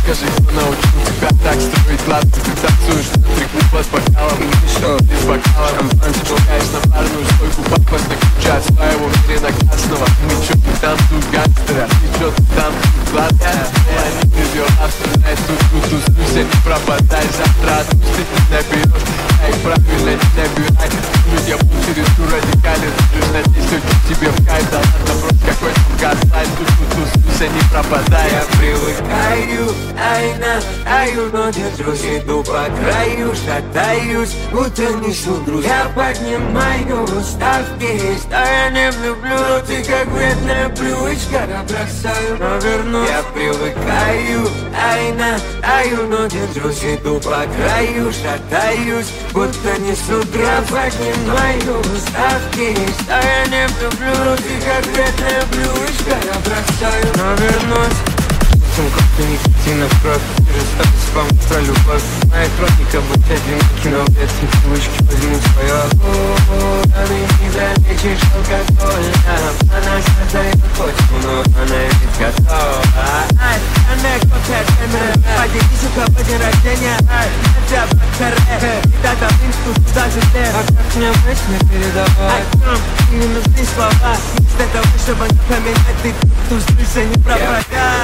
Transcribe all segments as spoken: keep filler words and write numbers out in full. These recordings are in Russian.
Скажи, кто научил тебя так строить ладно? Ты танцуешь в центре клуба с бокалом. Ты что, без бокала шампанского шагаешь на барную стойку. Папа на ключе от своего Мерина красного. Мы чё, ты там тут гангстера? Ты чё, ты там тут гладкая? Я не привел автора, тут тут тусуйся, не пропадай. Завтра отпусти, ты наберешь. Ай, правильно, не набирай. Люди, я был чересчур радикален. Лишь надеюсь, очень тебе в кайф. Да ладно, просто какой там газлайт. Тут тут тусуйся, не пропадай. Я привыкаю, айна, аю, но держусь, иду по краю, шатаюсь, будто несу груз. Я поднимаю ставки, я не влюблю, но ты как вредная привычка, я бросаю, но вернусь. Я привыкаю, айна, аю, но держусь, иду по краю, шатаюсь, будто несу груз. Я поднимаю ставки, я не влюблю, но ты как вредная привычка, я бросаю, но вернусь. Как-то никотина в кровь, перестать спам про любовь. Моя хроника, будь одинокий, но без привычки возьму свое. Она не залечишь алкогольно. Она создает почву, но она ведь готова. Она кофе, поделись у кого день рождения. Надя Бакаре, и тогда близко туда же ты. А как мне мысли передавать? Не нужны слова, для того, чтобы не поменять. Ты тут услышь, не пропадай.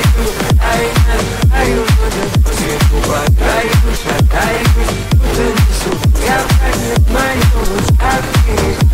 Ай, аю, но держусь, иду по краю, шатаюсь, будто несу. Я поднимаю ставки.